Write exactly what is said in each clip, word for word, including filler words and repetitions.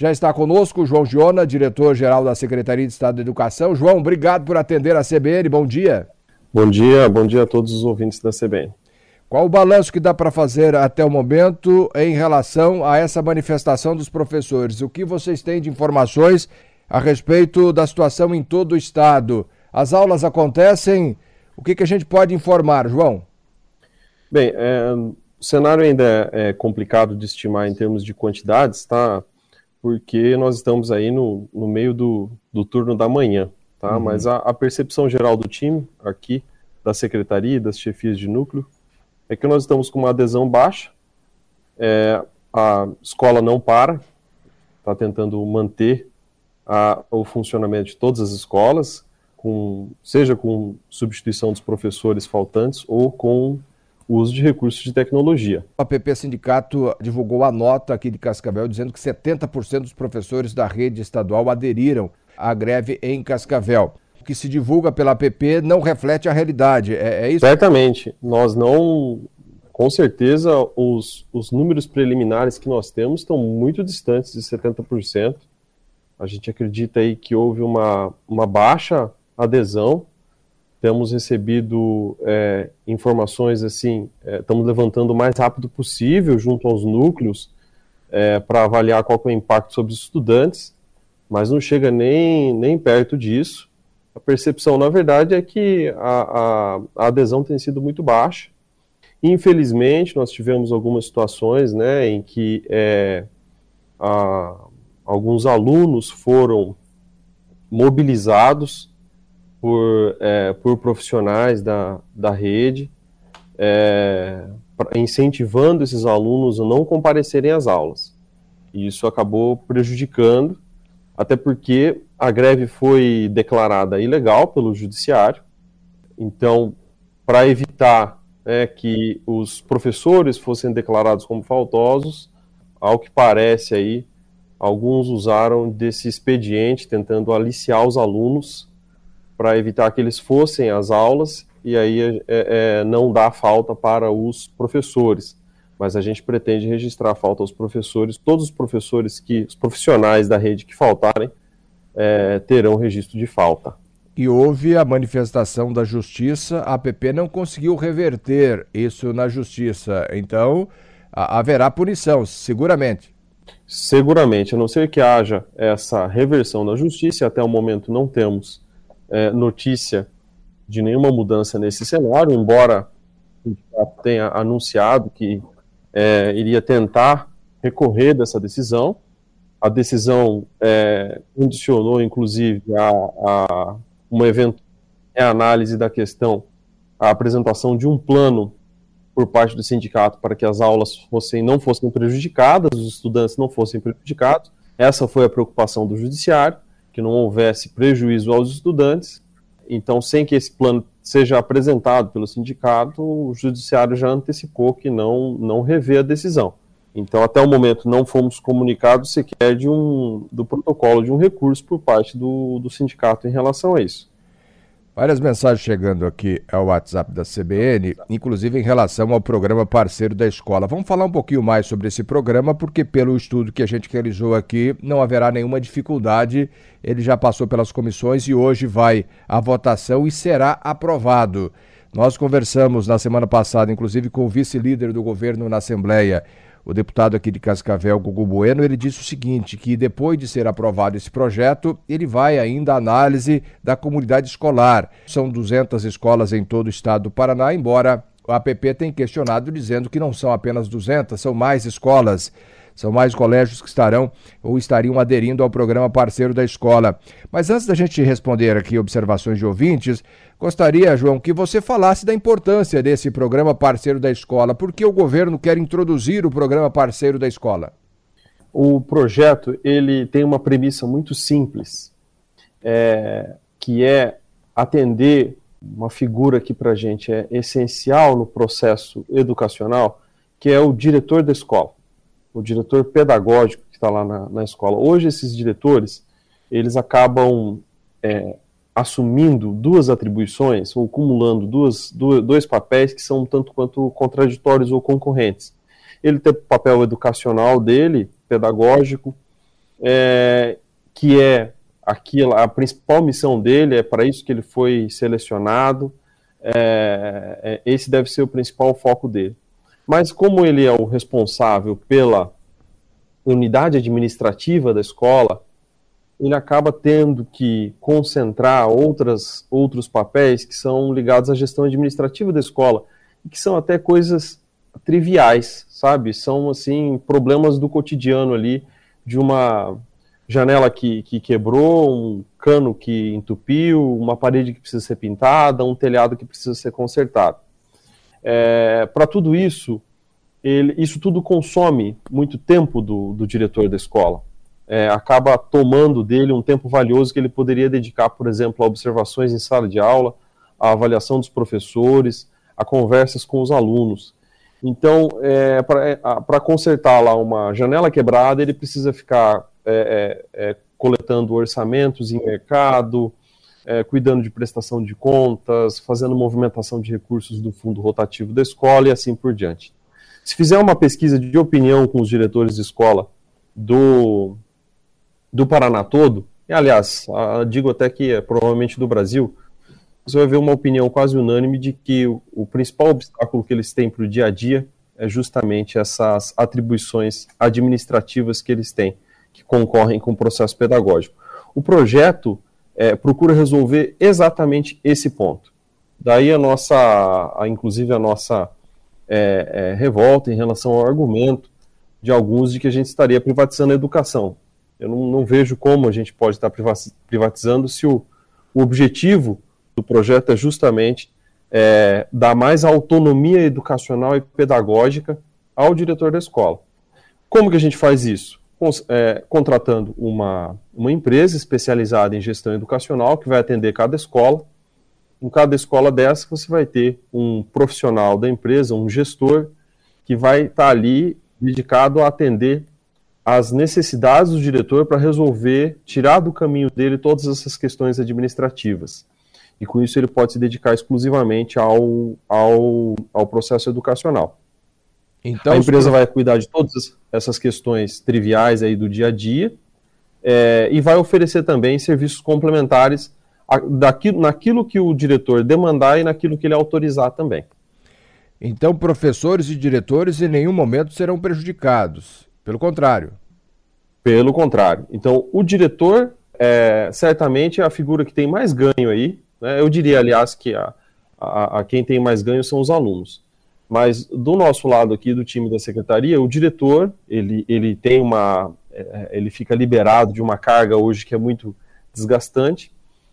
Já está conosco o João Giona, diretor-geral da Secretaria de Estado da Educação. João, obrigado por atender a C B N, bom dia. Bom dia, bom dia a todos os ouvintes da C B N. Qual o balanço que dá para fazer até o momento em relação a essa manifestação dos professores? O que vocês têm de informações a respeito da situação em todo o estado? As aulas acontecem, o que, que a gente pode informar, João? Bem, é, o cenário ainda é, é complicado de estimar em termos de quantidades, tá? Porque nós estamos aí no, no meio do, do turno da manhã, tá? Uhum. Mas a, a percepção geral do time aqui, da secretaria e das chefias de núcleo, é que nós estamos com uma adesão baixa, é, a escola não para, está tentando manter a, o funcionamento de todas as escolas, com, seja com substituição dos professores faltantes ou com o uso de recursos de tecnologia. A P P Sindicato divulgou a nota aqui de Cascavel dizendo que setenta por cento dos professores da rede estadual aderiram à greve em Cascavel. O que se divulga pela A P P não reflete a realidade, é, é isso? Certamente, nós não, com certeza, os, os números preliminares que nós temos estão muito distantes de setenta por cento. A gente acredita aí que houve uma, uma baixa adesão, temos recebido é, informações assim, é, estamos levantando o mais rápido possível junto aos núcleos é, para avaliar qual que é o impacto sobre os estudantes, mas não chega nem, nem perto disso. A percepção, na verdade, é que a, a, a adesão tem sido muito baixa. Infelizmente, nós tivemos algumas situações, né, em que é, a, alguns alunos foram mobilizados por, é, por profissionais da, da rede, é, incentivando esses alunos a não comparecerem às aulas. E isso acabou prejudicando, até porque a greve foi declarada ilegal pelo judiciário. Então, para evitar é, que os professores fossem declarados como faltosos, ao que parece aí, alguns usaram desse expediente tentando aliciar os alunos para evitar que eles fossem às aulas e aí é, é, não dar falta para os professores. Mas a gente pretende registrar a falta aos professores. Todos os professores, que, os profissionais da rede que faltarem, é, terão registro de falta. E houve a manifestação da justiça, a A P P não conseguiu reverter isso na justiça, então a, haverá punição, seguramente. Seguramente, a não ser que haja essa reversão na justiça, até o momento não temos é, notícia de nenhuma mudança nesse cenário, embora já tenha anunciado que é, iria tentar recorrer dessa decisão. A decisão é, condicionou, inclusive, a, a uma eventual análise da questão, a apresentação de um plano por parte do sindicato para que as aulas fossem, não fossem prejudicadas, os estudantes não fossem prejudicados. Essa foi a preocupação do judiciário, que não houvesse prejuízo aos estudantes. Então, sem que esse plano seja apresentado pelo sindicato, o judiciário já antecipou que não, não revê a decisão. Então, até o momento, não fomos comunicados sequer de um, do protocolo de um recurso por parte do, do sindicato em relação a isso. Várias mensagens chegando aqui ao WhatsApp da C B N, inclusive em relação ao programa Parceiro da Escola. Vamos falar um pouquinho mais sobre esse programa, porque pelo estudo que a gente realizou aqui, não haverá nenhuma dificuldade. Ele já passou pelas comissões e hoje vai à votação e será aprovado. Nós conversamos na semana passada, inclusive, com o vice-líder do governo na Assembleia, o deputado aqui de Cascavel, Gugu Bueno. Ele disse o seguinte, que depois de ser aprovado esse projeto, ele vai ainda à análise da comunidade escolar. São duzentas escolas em todo o estado do Paraná, embora a A P P tenha questionado dizendo que não são apenas duzentas, são mais escolas. São mais colégios que estarão ou estariam aderindo ao programa Parceiro da Escola. Mas antes da gente responder aqui observações de ouvintes, gostaria, João, que você falasse da importância desse programa Parceiro da Escola. Por que o governo quer introduzir o programa Parceiro da Escola? O projeto, ele tem uma premissa muito simples, é, que é atender uma figura que para a gente é essencial no processo educacional, que é o diretor da escola. O diretor pedagógico que está lá na, na escola. Hoje, esses diretores, eles acabam é, assumindo duas atribuições, ou acumulando duas, duas, dois papéis que são tanto quanto contraditórios ou concorrentes. Ele tem o papel educacional dele, pedagógico, é, que é aquilo, a principal missão dele, é para isso que ele foi selecionado, é, é, esse deve ser o principal foco dele. Mas como ele é o responsável pela unidade administrativa da escola, ele acaba tendo que concentrar outras, outros papéis que são ligados à gestão administrativa da escola, e que são até coisas triviais, sabe? São, assim, problemas do cotidiano ali, de uma janela que, que quebrou, um cano que entupiu, uma parede que precisa ser pintada, um telhado que precisa ser consertado. É, para tudo isso, ele, isso tudo consome muito tempo do, do diretor da escola. É, acaba tomando dele um tempo valioso que ele poderia dedicar, por exemplo, a observações em sala de aula, a avaliação dos professores, a conversas com os alunos. Então, é, para consertar lá uma janela quebrada, ele precisa ficar é, é, é, coletando orçamentos em mercado, é, cuidando de prestação de contas, fazendo movimentação de recursos do fundo rotativo da escola e assim por diante. Se fizer uma pesquisa de opinião com os diretores de escola do, do Paraná todo, e aliás, digo até que é provavelmente do Brasil, você vai ver uma opinião quase unânime de que o, o principal obstáculo que eles têm para o dia a dia é justamente essas atribuições administrativas que eles têm, que concorrem com o processo pedagógico. O projeto é, procura resolver exatamente esse ponto. Daí a nossa, a, inclusive a nossa é, é, revolta em relação ao argumento de alguns de que a gente estaria privatizando a educação. Eu não, não vejo como a gente pode estar privatizando se o, o objetivo do projeto é justamente é, dar mais autonomia educacional e pedagógica ao diretor da escola. Como que a gente faz isso? Cons- é, contratando uma, uma empresa especializada em gestão educacional que vai atender cada escola. Em cada escola dessa você vai ter um profissional da empresa, um gestor, que vai estar ali dedicado a atender as necessidades do diretor para resolver, tirar do caminho dele todas essas questões administrativas. E com isso ele pode se dedicar exclusivamente ao, ao, ao processo educacional. Então, a empresa vai cuidar de todas essas questões triviais aí do dia a dia é, e vai oferecer também serviços complementares a, daquilo, naquilo que o diretor demandar e naquilo que ele autorizar também. Então, professores e diretores em nenhum momento serão prejudicados. Pelo contrário. Pelo contrário. Então, o diretor é, certamente é a figura que tem mais ganho aí. Né? Eu diria, aliás, que a, a, a quem tem mais ganho são os alunos. Mas do nosso lado aqui, do time da secretaria, o diretor, ele, ele tem uma, ele fica liberado de uma carga hoje que é muito desgastante.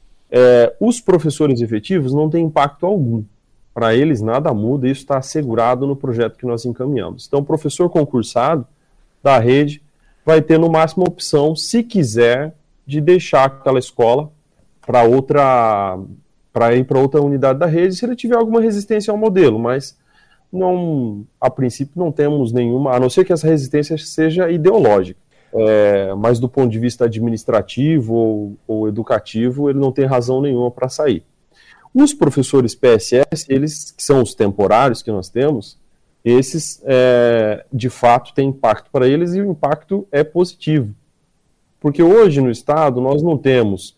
É, os professores efetivos não têm impacto algum. Para eles nada muda, isso está assegurado no projeto que nós encaminhamos. Então o professor concursado da rede vai ter no máximo a opção, se quiser, de deixar aquela escola para outra, para ir para outra unidade da rede, se ele tiver alguma resistência ao modelo, mas não, a princípio não temos nenhuma, a não ser que essa resistência seja ideológica, é, mas do ponto de vista administrativo ou, ou educativo, ele não tem razão nenhuma para sair. Os professores P S S, eles que são os temporários que nós temos, esses é, de fato têm impacto para eles e o impacto é positivo, porque hoje no Estado nós não temos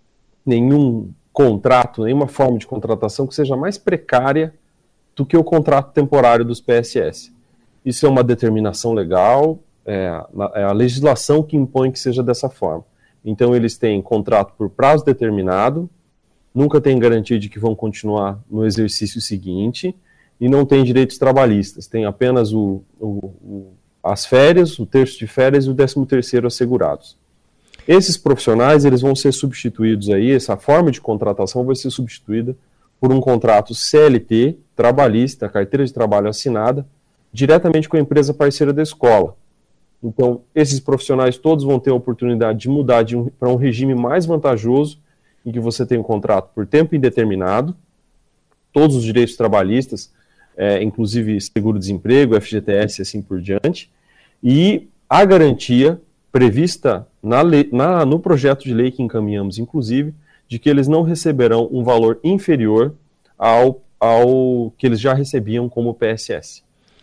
nenhum contrato, nenhuma forma de contratação que seja mais precária do que o contrato temporário dos P S S. Isso é uma determinação legal, é a, é a legislação que impõe que seja dessa forma. Então eles têm contrato por prazo determinado, nunca tem garantia de que vão continuar no exercício seguinte e não tem direitos trabalhistas, tem apenas o, o, o, as férias, o terço de férias e o décimo terceiro assegurados. Esses profissionais eles vão ser substituídos aí, essa forma de contratação vai ser substituída por um contrato C L T, trabalhista, carteira de trabalho assinada, diretamente com a empresa parceira da escola. Então, esses profissionais todos vão ter a oportunidade de mudar de um, para um regime mais vantajoso, em que você tem um contrato por tempo indeterminado, todos os direitos trabalhistas, é, inclusive seguro-desemprego, F G T S e assim por diante, e a garantia prevista na lei, na, no projeto de lei que encaminhamos, inclusive, de que eles não receberão um valor inferior ao, ao que eles já recebiam como P S S.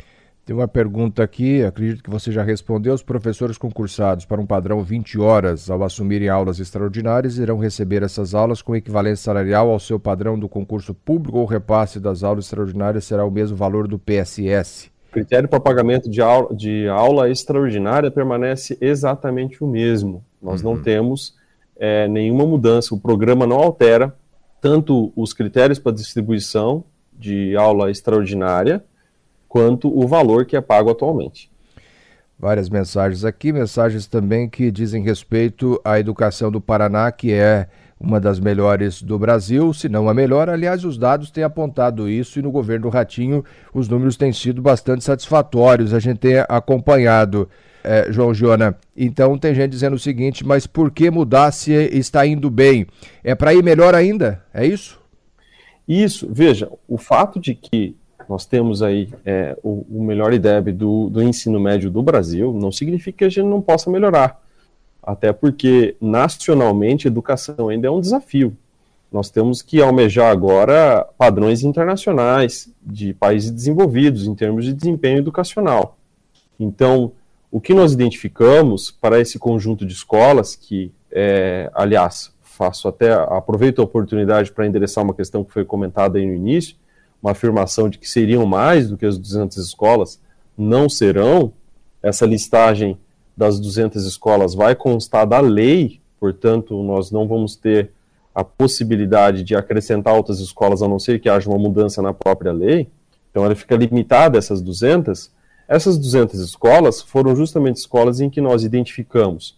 Tem uma pergunta aqui, acredito que você já respondeu. Os professores concursados para um padrão vinte horas ao assumirem aulas extraordinárias irão receber essas aulas com equivalência salarial ao seu padrão do concurso público ou o repasse das aulas extraordinárias será o mesmo valor do P S S? O critério para pagamento de aula, de aula extraordinária permanece exatamente o mesmo. Nós uhum. não temos é, nenhuma mudança, o programa não altera tanto os critérios para distribuição de aula extraordinária quanto o valor que é pago atualmente. Várias mensagens aqui, mensagens também que dizem respeito à educação do Paraná, que é uma das melhores do Brasil, se não a melhor. Aliás, os dados têm apontado isso e no governo do Ratinho os números têm sido bastante satisfatórios, a gente tem acompanhado, é, João Giona. Então tem gente dizendo o seguinte, mas por que mudar se está indo bem? É para ir melhor ainda? É isso? Isso, veja, o fato de que nós temos aí é, o, o melhor I D E B do, do ensino médio do Brasil, não significa que a gente não possa melhorar. Até porque, nacionalmente, a educação ainda é um desafio. Nós temos que almejar agora padrões internacionais de países desenvolvidos em termos de desempenho educacional. Então, o que nós identificamos para esse conjunto de escolas, que, é, aliás, faço até, aproveito a oportunidade para endereçar uma questão que foi comentada aí no início, uma afirmação de que seriam mais do que as duzentas escolas, não serão. Essa listagem das duzentas escolas vai constar da lei, portanto, nós não vamos ter a possibilidade de acrescentar outras escolas, a não ser que haja uma mudança na própria lei. Então, ela fica limitada a essas duzentas. Essas duzentas escolas foram justamente escolas em que nós identificamos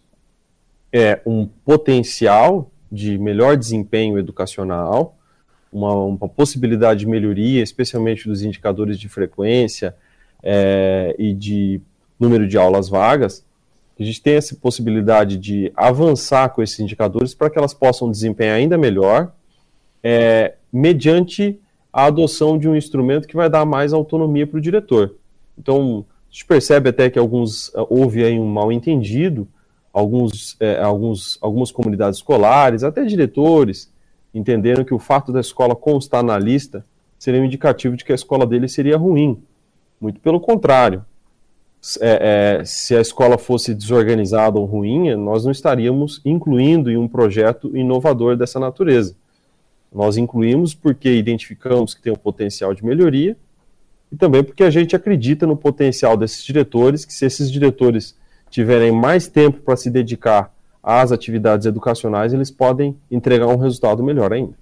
é, um potencial de melhor desempenho educacional, Uma, uma possibilidade de melhoria, especialmente dos indicadores de frequência é, e de número de aulas vagas, a gente tem essa possibilidade de avançar com esses indicadores para que elas possam desempenhar ainda melhor, é, mediante a adoção de um instrumento que vai dar mais autonomia para o diretor. Então, a gente percebe até que alguns, houve aí um mal-entendido, alguns, é, alguns, algumas comunidades escolares, até diretores, entenderam que o fato da escola constar na lista seria um indicativo de que a escola dele seria ruim. Muito pelo contrário. É, é, se a escola fosse desorganizada ou ruim, nós não estaríamos incluindo em um projeto inovador dessa natureza. Nós incluímos porque identificamos que tem um potencial de melhoria e também porque a gente acredita no potencial desses diretores, que se esses diretores tiverem mais tempo para se dedicar às atividades educacionais, eles podem entregar um resultado melhor ainda.